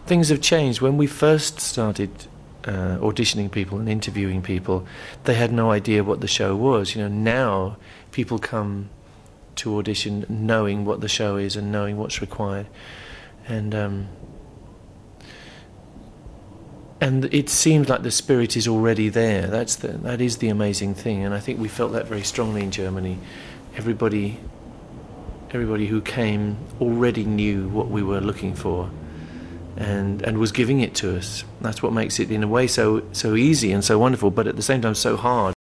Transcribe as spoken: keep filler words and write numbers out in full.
things have changed. When we first started uh, auditioning people and interviewing people, they had no idea what the show was. You know, now people come to audition knowing what the show is and knowing what's required, and um, and it seems like the spirit is already there. That's the, that is the amazing thing, and I think we felt that very strongly in Germany. Everybody, everybody who came already knew what we were looking for, and and was giving it to us. That's what makes it, in a way, so so easy and so wonderful, but at the same time so hard.